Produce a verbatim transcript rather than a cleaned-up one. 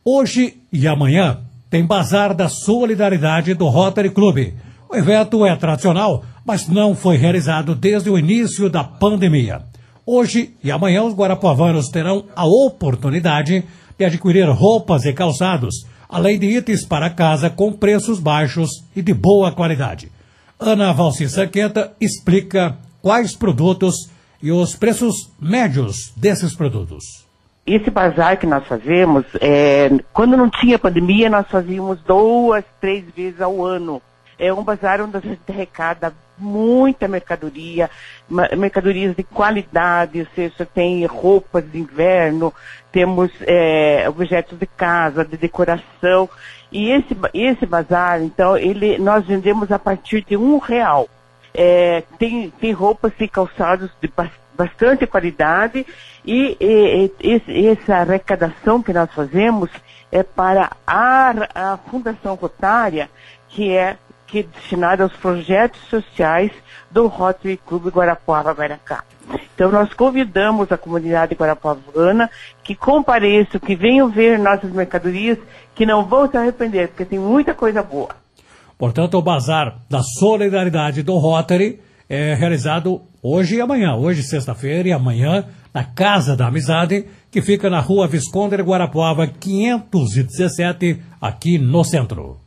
Hoje e amanhã tem Bazar da Solidariedade do Rotary Club. O evento é tradicional, mas não foi realizado desde o início da pandemia. Hoje e amanhã os guarapuavanos terão a oportunidade de adquirir roupas e calçados, além de itens para casa com preços baixos e de boa qualidade. Ana Valci Sanqueta explica quais produtos e os preços médios desses produtos. Esse bazar que nós fazemos, é, quando não tinha pandemia, nós fazíamos duas, três vezes ao ano. É um bazar onde a gente arrecada muita mercadoria, mercadorias de qualidade, ou seja, tem roupas de inverno, temos é, objetos de casa, de decoração. E esse, esse bazar, então, ele, nós vendemos a partir de um real. É, tem, tem roupas e calçados de bastante qualidade e, e, e essa arrecadação que nós fazemos é para a, a Fundação Rotária, que é, que é destinada aos projetos sociais do Rotary Clube Guarapuava Guaracá. Então nós convidamos a comunidade guarapuavana que compareçam, que venham ver nossas mercadorias, que não vão se arrepender, porque tem muita coisa boa. Portanto, o Bazar da Solidariedade do Rotary é realizado hoje e amanhã, hoje sexta-feira e amanhã, na Casa da Amizade, que fica na Rua Visconde de Guarapuava, quinhentos e dezessete, aqui no centro.